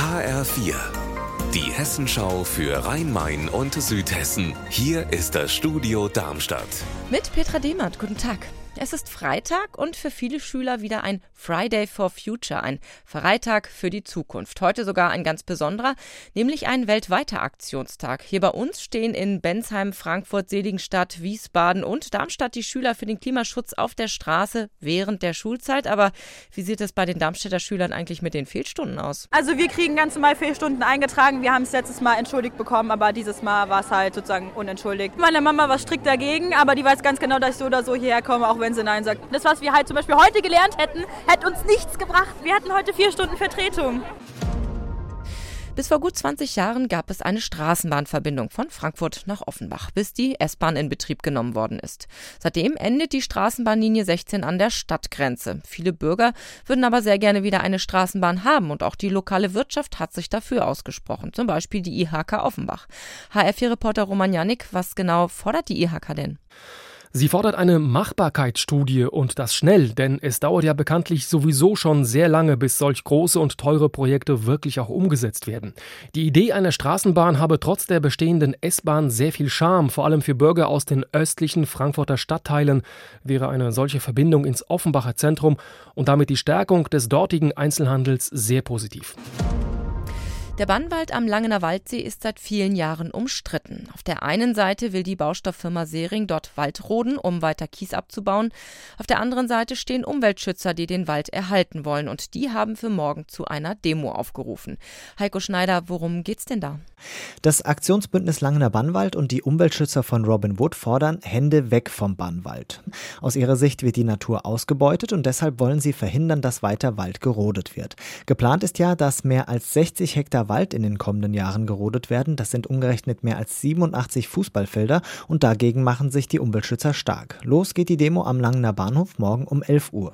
HR4, die Hessenschau für Rhein-Main und Südhessen. Hier ist das Studio Darmstadt. Mit Petra Demert, guten Tag. Es ist Freitag und für viele Schüler wieder ein Friday for Future, ein Freitag für die Zukunft. Heute sogar ein ganz besonderer, nämlich ein weltweiter Aktionstag. Hier bei uns stehen in Bensheim, Frankfurt, Seligenstadt, Wiesbaden und Darmstadt die Schüler für den Klimaschutz auf der Straße während der Schulzeit. Aber wie sieht es bei den Darmstädter Schülern eigentlich mit den Fehlstunden aus? Also wir kriegen ganz normal Fehlstunden eingetragen. Wir haben es letztes Mal entschuldigt bekommen, aber dieses Mal war es halt sozusagen unentschuldigt. Meine Mama war strikt dagegen, aber die weiß ganz genau, dass ich so oder so hierher komme, auch wenn sie Nein sagt. Das, was wir halt zum Beispiel heute gelernt hätten, hätte uns nichts gebracht. Wir hatten heute 4 Stunden Vertretung. Bis vor gut 20 Jahren gab es eine Straßenbahnverbindung von Frankfurt nach Offenbach, bis die S-Bahn in Betrieb genommen worden ist. Seitdem endet die Straßenbahnlinie 16 an der Stadtgrenze. Viele Bürger würden aber sehr gerne wieder eine Straßenbahn haben und auch die lokale Wirtschaft hat sich dafür ausgesprochen, zum Beispiel die IHK Offenbach. HR4-Reporter Roman Janik, was genau fordert die IHK denn? Sie fordert eine Machbarkeitsstudie und das schnell, denn es dauert ja bekanntlich sowieso schon sehr lange, bis solch große und teure Projekte wirklich auch umgesetzt werden. Die Idee einer Straßenbahn habe trotz der bestehenden S-Bahn sehr viel Charme, vor allem für Bürger aus den östlichen Frankfurter Stadtteilen wäre eine solche Verbindung ins Offenbacher Zentrum und damit die Stärkung des dortigen Einzelhandels sehr positiv. Der Bannwald am Langener Waldsee ist seit vielen Jahren umstritten. Auf der einen Seite will die Baustofffirma Sering dort Wald roden, um weiter Kies abzubauen. Auf der anderen Seite stehen Umweltschützer, die den Wald erhalten wollen. Und die haben für morgen zu einer Demo aufgerufen. Heiko Schneider, worum geht's denn da? Das Aktionsbündnis Langener Bannwald und die Umweltschützer von Robin Wood fordern Hände weg vom Bannwald. Aus ihrer Sicht wird die Natur ausgebeutet und deshalb wollen sie verhindern, dass weiter Wald gerodet wird. Geplant ist ja, dass mehr als 60 Hektar Wald in den kommenden Jahren gerodet werden. Das sind umgerechnet mehr als 87 Fußballfelder und dagegen machen sich die Umweltschützer stark. Los geht die Demo am Langener Bahnhof morgen um 11 Uhr.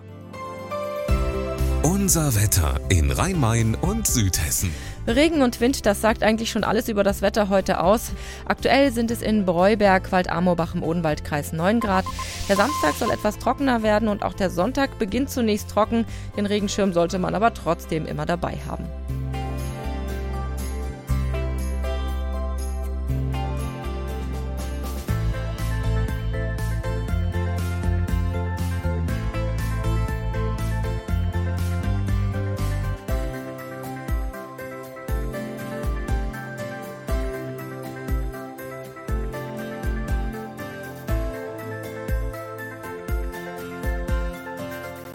Unser Wetter in Rhein-Main und Südhessen. Regen und Wind, das sagt eigentlich schon alles über das Wetter heute aus. Aktuell sind es in Breuberg, Wald-Amorbach im Odenwaldkreis 9 Grad. Der Samstag soll etwas trockener werden und auch der Sonntag beginnt zunächst trocken. Den Regenschirm sollte man aber trotzdem immer dabei haben.